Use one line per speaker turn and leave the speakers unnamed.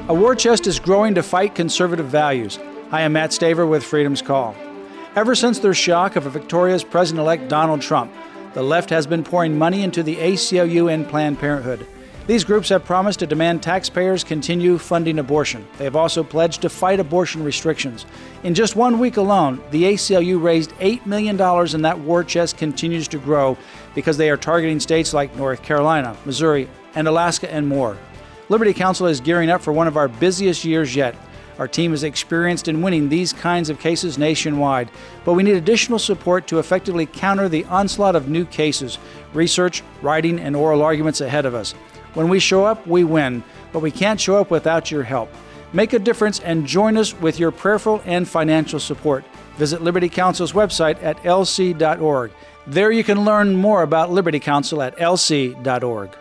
A war chest is growing to fight conservative values. I am Matt Staver with Freedom's Call. Ever since their shock of a victorious President-elect Donald Trump, the left has been pouring money into the ACLU and Planned Parenthood. These groups have promised to demand taxpayers continue funding abortion. They have also pledged to fight abortion restrictions. In just 1 week alone, the ACLU raised $8 million, and that war chest continues to grow because they are targeting states like North Carolina, Missouri, and Alaska, and more. Liberty Counsel is gearing up for one of our busiest years yet. Our team is experienced in winning these kinds of cases nationwide, but we need additional support to effectively counter the onslaught of new cases, research, writing, and oral arguments ahead of us. When we show up, we win, but we can't show up without your help. Make a difference and join us with your prayerful and financial support. Visit Liberty Counsel's website at lc.org. There you can learn more about Liberty Counsel at lc.org.